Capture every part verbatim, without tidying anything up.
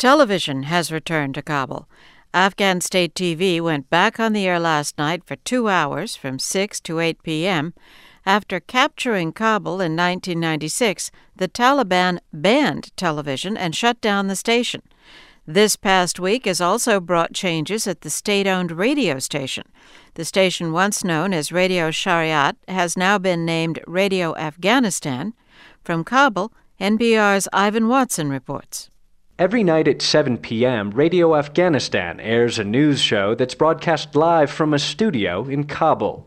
Television has returned to Kabul. Afghan State T V went back on the air last night for two hours from six to eight p.m. After capturing Kabul in nineteen ninety-six, the Taliban banned television and shut down the station. This past week has also brought changes at the state-owned radio station. The station, once known as Radio Shariat, has now been named Radio Afghanistan. From Kabul, N P R's Ivan Watson reports. Every night at seven p.m., Radio Afghanistan airs a news show that's broadcast live from a studio in Kabul.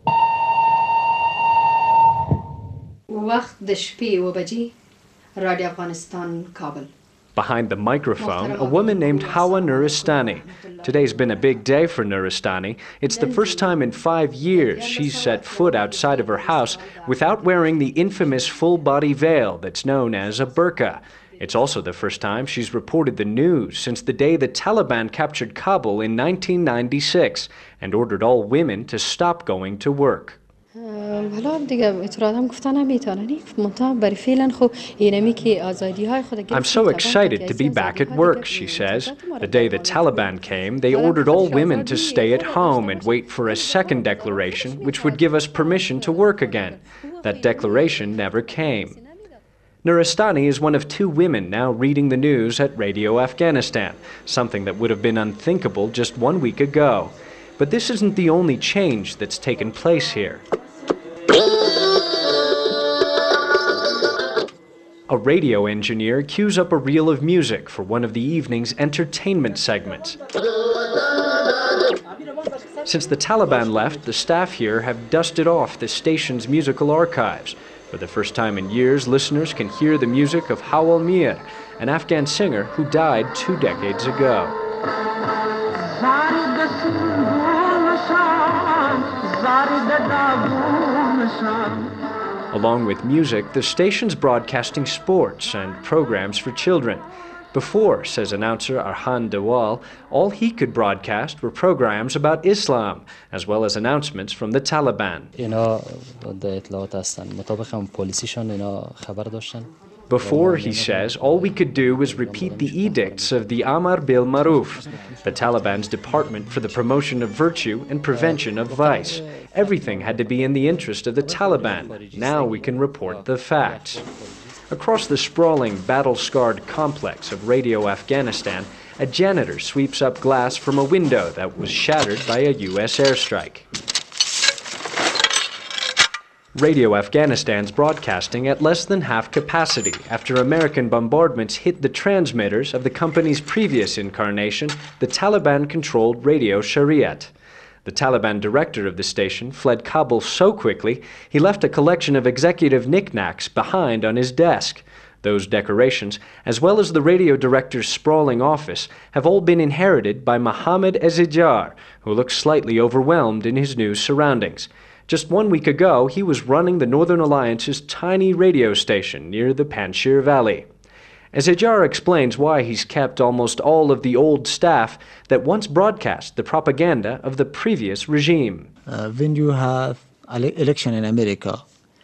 Behind the microphone, a woman named Hawa Nuristani. Today's been a big day for Nuristani. It's the first time in five years she's set foot outside of her house without wearing the infamous full-body veil that's known as a burqa. It's also the first time she's reported the news since the day the Taliban captured Kabul in nineteen ninety-six and ordered all women to stop going to work. I'm so excited to be back at work, she says. The day the Taliban came, they ordered all women to stay at home and wait for a second declaration, which would give us permission to work again. That declaration never came. Nuristani is one of two women now reading the news at Radio Afghanistan, something that would have been unthinkable just one week ago. But this isn't the only change that's taken place here. A radio engineer cues up a reel of music for one of the evening's entertainment segments. Since the Taliban left, the staff here have dusted off the station's musical archives. For the first time in years, listeners can hear the music of Hawal Mir, an Afghan singer who died two decades ago. Along with music, the station's broadcasting sports and programs for children. Before, says announcer Arhan Dawal, all he could broadcast were programs about Islam, as well as announcements from the Taliban. Before, he says, all we could do was repeat the edicts of the Amar bil Maruf, the Taliban's Department for the Promotion of Virtue and Prevention of Vice. Everything had to be in the interest of the Taliban. Now we can report the facts. Across the sprawling, battle-scarred complex of Radio Afghanistan, a janitor sweeps up glass from a window that was shattered by a U S airstrike. Radio Afghanistan's broadcasting at less than half capacity after American bombardments hit the transmitters of the company's previous incarnation, the Taliban-controlled Radio Shariat. The Taliban director of the station fled Kabul so quickly, he left a collection of executive knickknacks behind on his desk. Those decorations, as well as the radio director's sprawling office, have all been inherited by Mohammad Ezijar, who looks slightly overwhelmed in his new surroundings. Just one week ago, he was running the Northern Alliance's tiny radio station near the Panjshir Valley. Ezijar explains why he's kept almost all of the old staff that once broadcast the propaganda of the previous regime. Uh, when you have an election in America,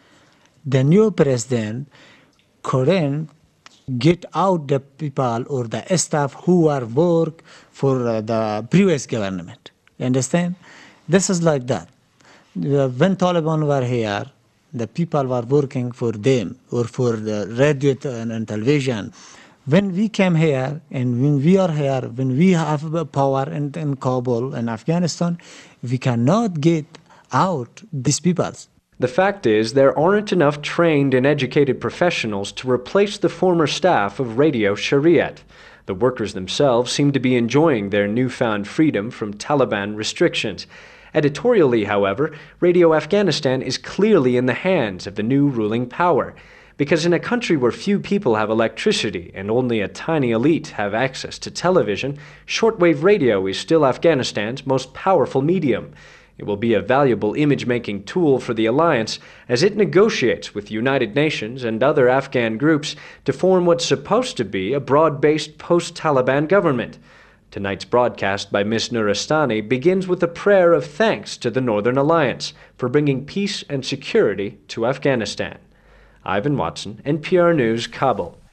the new president couldn't get out the people or the staff who are work for uh, the previous government. You understand? This is like that. Uh, when Taliban were here, the people were working for them or for the radio and television. When we came here and when we are here, when we have power in, in Kabul and Afghanistan, we cannot get out these people. The fact is, there aren't enough trained and educated professionals to replace the former staff of Radio Shariat. The workers themselves seem to be enjoying their newfound freedom from Taliban restrictions. Editorially, however, Radio Afghanistan is clearly in the hands of the new ruling power, because in a country where few people have electricity and only a tiny elite have access to television, shortwave radio is still Afghanistan's most powerful medium. It will be a valuable image-making tool for the alliance as it negotiates with the United Nations and other Afghan groups to form what's supposed to be a broad-based post-Taliban government. Tonight's broadcast by Miss Nuristani begins with a prayer of thanks to the Northern Alliance for bringing peace and security to Afghanistan. Ivan Watson, N P R News, Kabul.